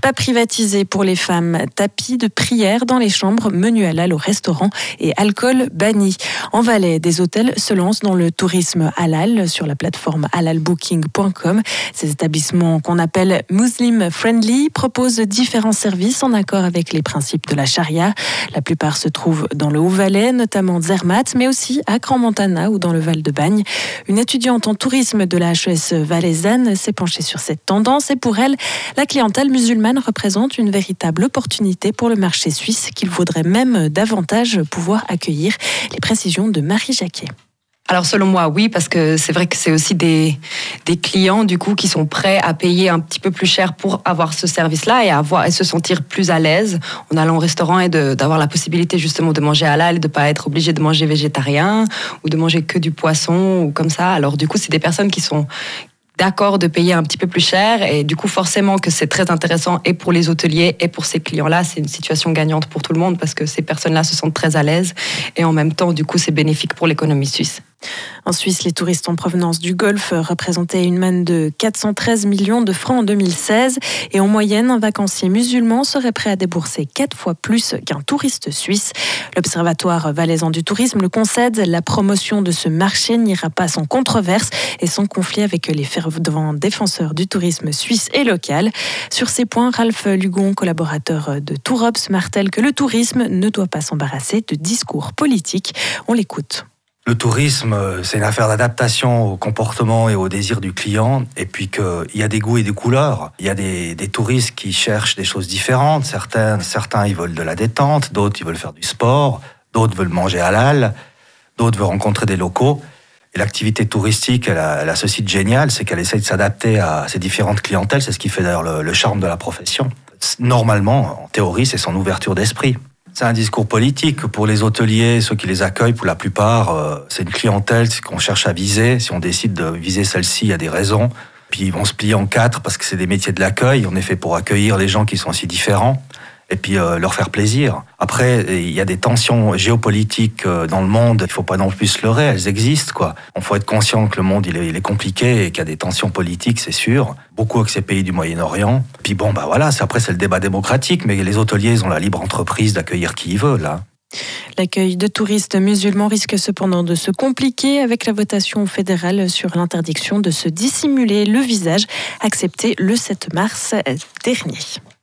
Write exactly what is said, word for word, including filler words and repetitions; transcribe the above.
Pas privatisé pour les femmes, tapis de prière dans les chambres, menu halal au restaurant et alcool banni. En Valais, des hôtels se lancent dans le tourisme halal sur la plateforme halal booking point com. Ces établissements qu'on appelle Muslim Friendly proposent différents services en accord avec les principes de la charia. La plupart se trouvent dans le Haut-Valais, notamment Zermatt, mais aussi à Crans-Montana ou dans le Val-de-Bagne. Une étudiante en tourisme de la H E S valaisanne s'est penchée sur cette tendance et pour elle, la clientèle musulmane représente une véritable opportunité pour le marché suisse qu'il vaudrait même davantage pouvoir accueillir. Les précisions de Marie Jacquet. Alors selon moi, oui, parce que c'est vrai que c'est aussi des, des clients du coup qui sont prêts à payer un petit peu plus cher pour avoir ce service-là et, avoir, et se sentir plus à l'aise en allant au restaurant et de, d'avoir la possibilité justement de manger halal, de ne pas être obligé de manger végétarien ou de manger que du poisson ou comme ça. Alors du coup, c'est des personnes qui sont d'accord de payer un petit peu plus cher et du coup forcément que c'est très intéressant et pour les hôteliers et pour ces clients-là, c'est une situation gagnante pour tout le monde parce que ces personnes-là se sentent très à l'aise et en même temps du coup c'est bénéfique pour l'économie suisse. En Suisse, les touristes en provenance du Golfe représentaient une manne de quatre cent treize millions de francs en deux mille seize et en moyenne, un vacancier musulman serait prêt à débourser quatre fois plus qu'un touriste suisse. L'Observatoire valaisan du tourisme le concède, la promotion de ce marché n'ira pas sans controverse et sans conflit avec les fervents défenseurs du tourisme suisse et local. Sur ces points, Ralph Lugon, collaborateur de Tourops, martèle que le tourisme ne doit pas s'embarrasser de discours politiques. On l'écoute. Le tourisme, c'est une affaire d'adaptation au comportement et aux désirs du client, et puis qu'il y a des goûts et des couleurs. Il y a des, des touristes qui cherchent des choses différentes. Certains, certains, ils veulent de la détente, d'autres, ils veulent faire du sport, d'autres veulent manger halal, d'autres veulent rencontrer des locaux. Et l'activité touristique, elle a, elle a ceci de génial, c'est qu'elle essaie de s'adapter à ces différentes clientèles. C'est ce qui fait d'ailleurs le, le charme de la profession. Normalement, en théorie, c'est son ouverture d'esprit. C'est un discours politique. Pour les hôteliers, ceux qui les accueillent, pour la plupart, euh, c'est une clientèle qu'on cherche à viser. Si on décide de viser celle-ci, il y a des raisons. Puis ils vont se plier en quatre parce que c'est des métiers de l'accueil. On est fait pour accueillir les gens qui sont si différents et puis euh, leur faire plaisir. Après, il y a des tensions géopolitiques euh, dans le monde. Il ne faut pas non plus se leurrer, elles existent, quoi. Il faut être conscient que le monde il est, il est compliqué et qu'il y a des tensions politiques, c'est sûr. Beaucoup avec ces pays du Moyen-Orient. Puis bon, bah voilà, c'est, après c'est le débat démocratique, mais les hôteliers ils ont la libre entreprise d'accueillir qui ils veulent, là. L'accueil de touristes musulmans risque cependant de se compliquer avec la votation fédérale sur l'interdiction de se dissimuler le visage, acceptée le sept mars dernier.